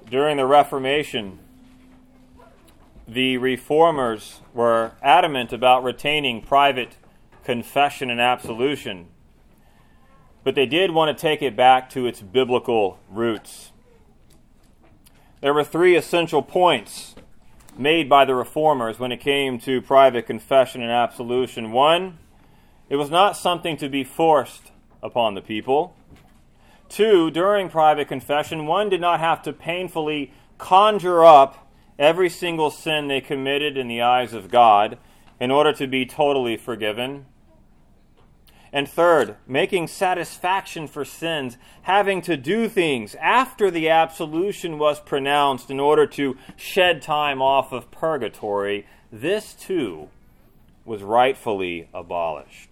During the Reformation, the Reformers were adamant about retaining private confession and absolution, but they did want to take it back to its biblical roots. There were three essential points made by the Reformers when it came to private confession and absolution. One, it was not something to be forced upon the people. Two, during private confession, one did not have to painfully conjure up every single sin they committed in the eyes of God in order to be totally forgiven. And third, making satisfaction for sins, having to do things after the absolution was pronounced in order to shed time off of purgatory, this too was rightfully abolished.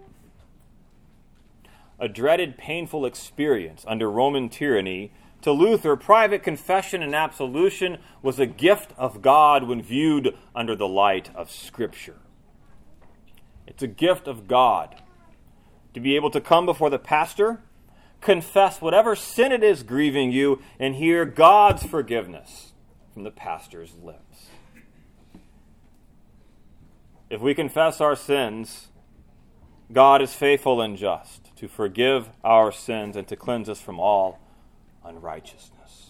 A dreaded, painful experience under Roman tyranny, to Luther, private confession and absolution was a gift of God when viewed under the light of Scripture. It's a gift of God to be able to come before the pastor, confess whatever sin it is grieving you, and hear God's forgiveness from the pastor's lips. If we confess our sins, God is faithful and just to forgive our sins and to cleanse us from all unrighteousness.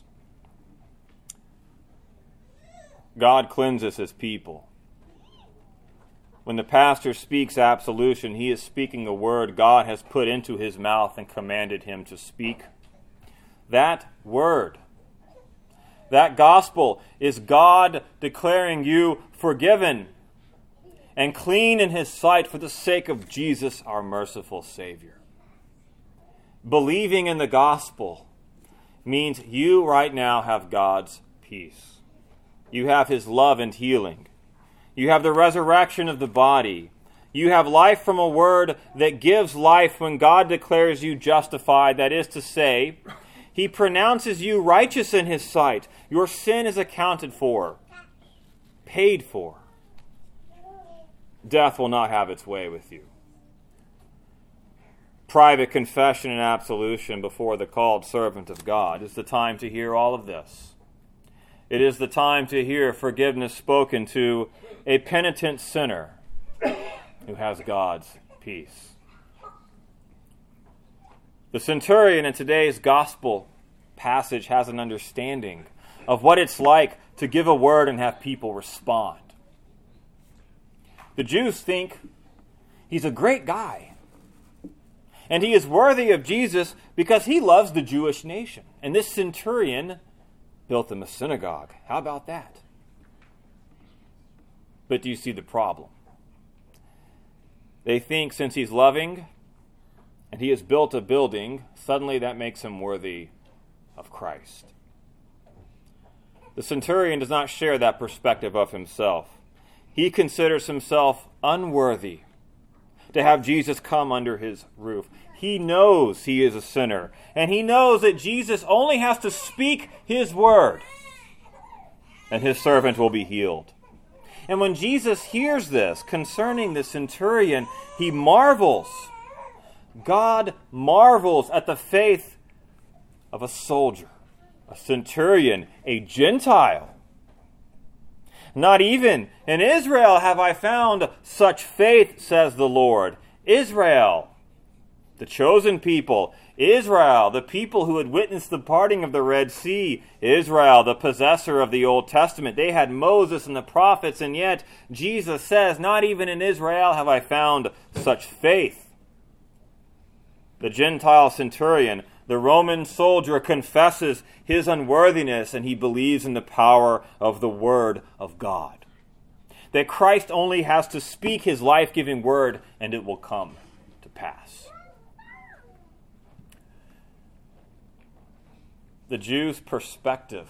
God cleanses his people. When the pastor speaks absolution, he is speaking a word God has put into his mouth and commanded him to speak. That word, that gospel, is God declaring you forgiven and clean in his sight for the sake of Jesus, our merciful Savior. Believing in the gospel means you right now have God's peace. You have his love and healing. You have the resurrection of the body. You have life from a word that gives life when God declares you justified. That is to say, he pronounces you righteous in his sight. Your sin is accounted for, paid for. Death will not have its way with you. Private confession and absolution before the called servant of God is the time to hear all of this. It is the time to hear forgiveness spoken to a penitent sinner who has God's peace. The centurion in today's gospel passage has an understanding of what it's like to give a word and have people respond. The Jews think he's a great guy, and he is worthy of Jesus because he loves the Jewish nation. And this centurion built him a synagogue. How about that? But do you see the problem? They think since he's loving and he has built a building, suddenly that makes him worthy of Christ. The centurion does not share that perspective of himself. He considers himself unworthy to have Jesus come under his roof. He knows he is a sinner, and he knows that Jesus only has to speak his word, and his servant will be healed. And when Jesus hears this concerning the centurion, he marvels. God marvels at the faith of a soldier, a centurion, a Gentile. Not even in Israel have I found such faith, says the Lord. Israel, the chosen people. Israel, the people who had witnessed the parting of the Red Sea. Israel, the possessor of the Old Testament. They had Moses and the prophets, and yet Jesus says, not even in Israel have I found such faith. The Gentile centurion, the Roman soldier, confesses his unworthiness, and he believes in the power of the Word of God. That Christ only has to speak his life-giving word, and it will come to pass. The Jews' perspective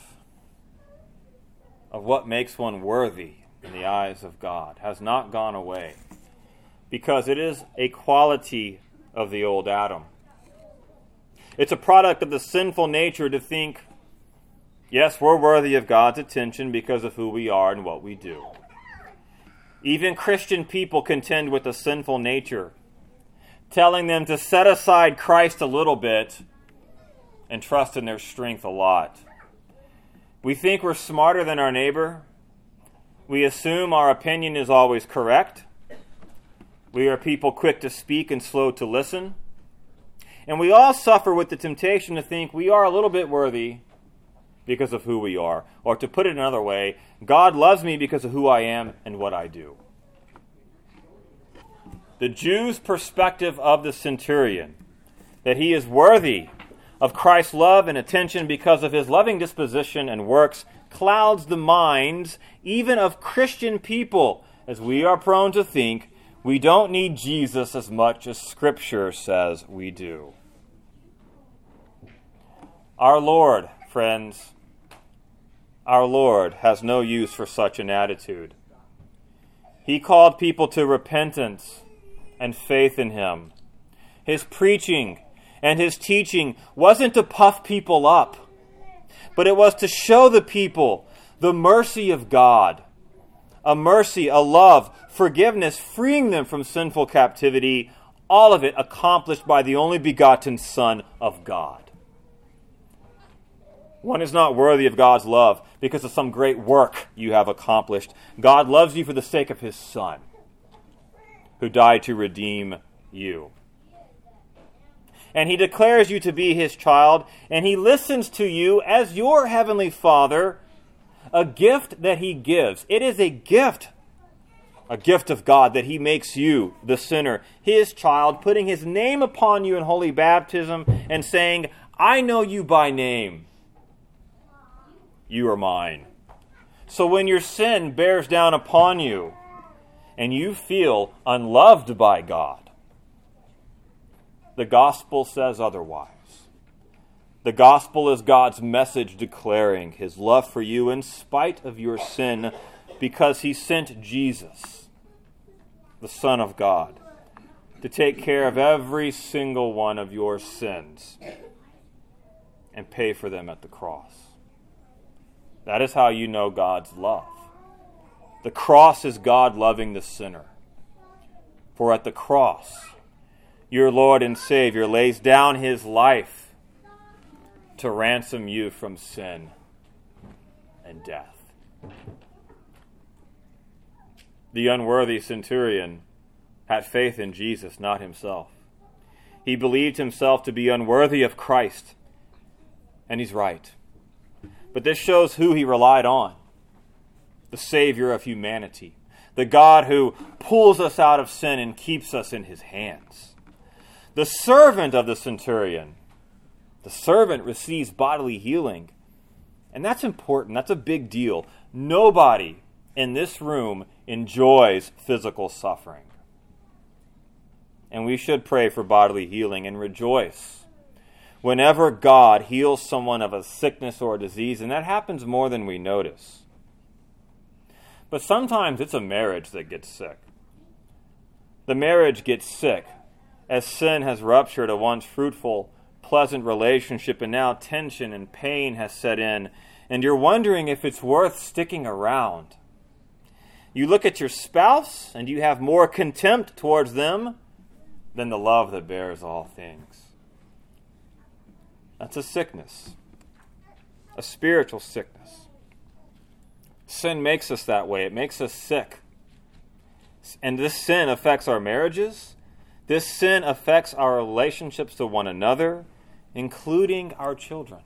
of what makes one worthy in the eyes of God has not gone away, because it is a quality of the old Adam. It's a product of the sinful nature to think, yes, we're worthy of God's attention because of who we are and what we do. Even Christian people contend with the sinful nature, telling them to set aside Christ a little bit and trust in their strength a lot. We think we're smarter than our neighbor. We assume our opinion is always correct. We are people quick to speak and slow to listen. And we all suffer with the temptation to think we are a little bit worthy because of who we are. Or to put it another way, God loves me because of who I am and what I do. The Jew's perspective of the centurion, that he is worthy of Christ's love and attention because of his loving disposition and works, clouds the minds even of Christian people, as we are prone to think we don't need Jesus as much as Scripture says we do. Our Lord, friends, our Lord has no use for such an attitude. He called people to repentance and faith in Him. His preaching and His teaching wasn't to puff people up, but it was to show the people the mercy of God, a mercy, a love, forgiveness, freeing them from sinful captivity, all of it accomplished by the only begotten Son of God. One is not worthy of God's love because of some great work you have accomplished. God loves you for the sake of His Son, who died to redeem you. And He declares you to be His child, and He listens to you as your Heavenly Father, a gift that He gives. It is a gift of God that He makes you, the sinner, His child, putting His name upon you in holy baptism and saying, I know you by name. You are mine. So when your sin bears down upon you and you feel unloved by God, the gospel says otherwise. The gospel is God's message declaring His love for you in spite of your sin, because He sent Jesus, the Son of God, to take care of every single one of your sins and pay for them at the cross. That is how you know God's love. The cross is God loving the sinner. For at the cross, your Lord and Savior lays down His life to ransom you from sin and death. The unworthy centurion had faith in Jesus, not himself. He believed himself to be unworthy of Christ, and he's right. But this shows who he relied on: the Savior of humanity, the God who pulls us out of sin and keeps us in His hands. The servant of the centurion, the servant receives bodily healing. And that's important. That's a big deal. Nobody in this room enjoys physical suffering. And we should pray for bodily healing and rejoice whenever God heals someone of a sickness or a disease, and that happens more than we notice. But sometimes it's a marriage that gets sick. The marriage gets sick as sin has ruptured a once fruitful, pleasant relationship, and now tension and pain has set in, and you're wondering if it's worth sticking around. You look at your spouse, and you have more contempt towards them than the love that bears all things. That's a sickness, a spiritual sickness. Sin makes us that way. It makes us sick. And this sin affects our marriages. This sin affects our relationships to one another, including our children.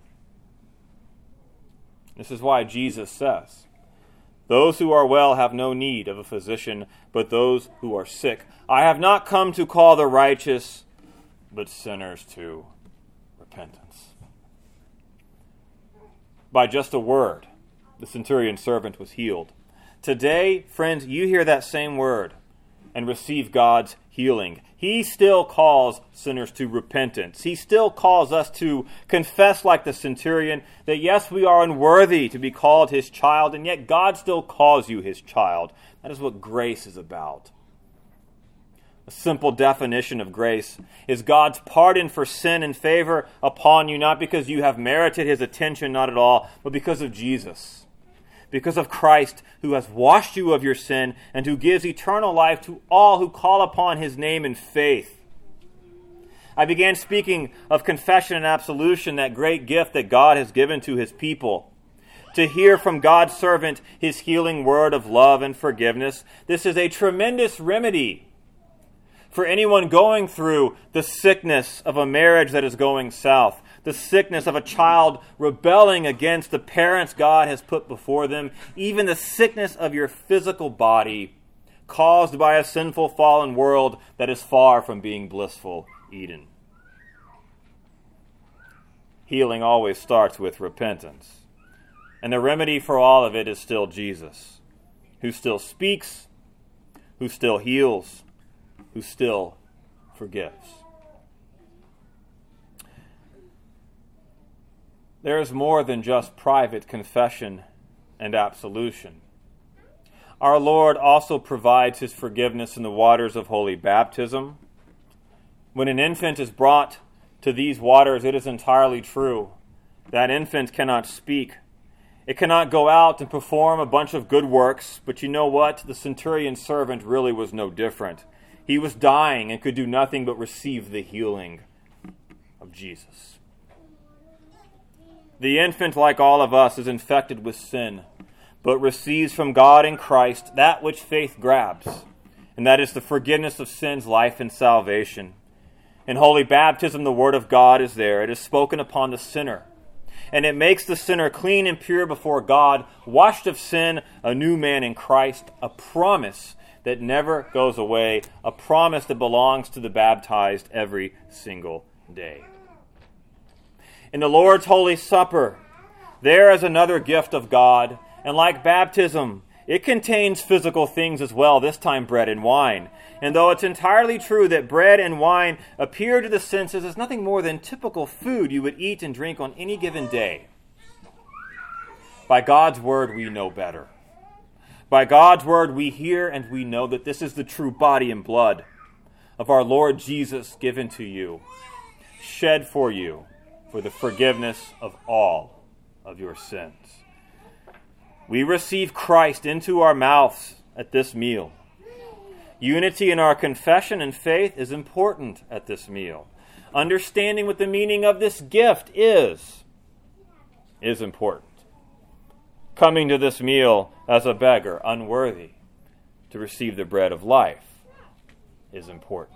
This is why Jesus says, those who are well have no need of a physician, but those who are sick. I have not come to call the righteous, but sinners to repentance. By just a word, the centurion's servant was healed. Today, friends, you hear that same word and receive God's healing. He still calls sinners to repentance. He still calls us to confess, like the centurion, that yes, we are unworthy to be called His child, and yet God still calls you His child. That is what grace is about. A simple definition of grace is God's pardon for sin and favor upon you, not because you have merited His attention, not at all, but because of Jesus. Because of Christ, who has washed you of your sin and who gives eternal life to all who call upon His name in faith. I began speaking of confession and absolution, that great gift that God has given to His people. to hear from God's servant his healing word of love and forgiveness. This is a tremendous remedy for anyone going through the sickness of a marriage that is going south, the sickness of a child rebelling against the parents God has put before them, even the sickness of your physical body caused by a sinful fallen world that is far from being blissful Eden. Healing always starts with repentance. And the remedy for all of it is still Jesus, who still speaks, who still heals, who still forgives. There is more than just private confession and absolution. Our Lord also provides his forgiveness in the waters of holy baptism. When an infant is brought to these waters, it is entirely true. That infant cannot speak. It cannot go out and perform a bunch of good works, but you know what? The centurion's servant really was no different. He was dying and could do nothing but receive the healing of Jesus. The infant, like all of us, is infected with sin, but receives from God in Christ that which faith grabs, and that is the forgiveness of sins, life, and salvation. In holy baptism, the word of God is there. It is spoken upon the sinner, and it makes the sinner clean and pure before God, washed of sin, a new man in Christ, a promise that never goes away, a promise that belongs to the baptized every single day. In the Lord's Holy Supper, there is another gift of God, and like baptism, it contains physical things as well, this time bread and wine. And though it's entirely true that bread and wine appear to the senses as nothing more than typical food you would eat and drink on any given day, by God's word we know better. By God's word we hear and we know that this is the true body and blood of our Lord Jesus given to you, shed for you for the forgiveness of all of your sins. We receive Christ into our mouths at this meal. Unity in our confession and faith is important at this meal. Understanding what the meaning of this gift is important. Coming to this meal as a beggar, unworthy to receive the bread of life, is important.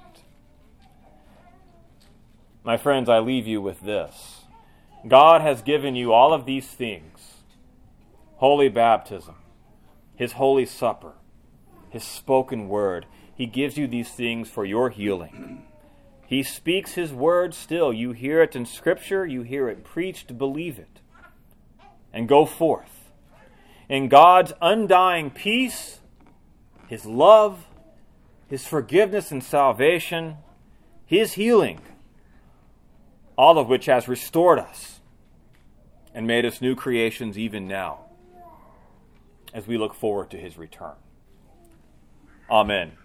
My friends, I leave you with this. God has given you all of these things: holy baptism, his holy supper, his spoken word. He gives you these things for your healing. He speaks his word still. You hear it in Scripture, you hear it preached, believe it. And go forth in God's undying peace, his love, his forgiveness and salvation, his healing, all of which has restored us and made us new creations even now as we look forward to his return. Amen.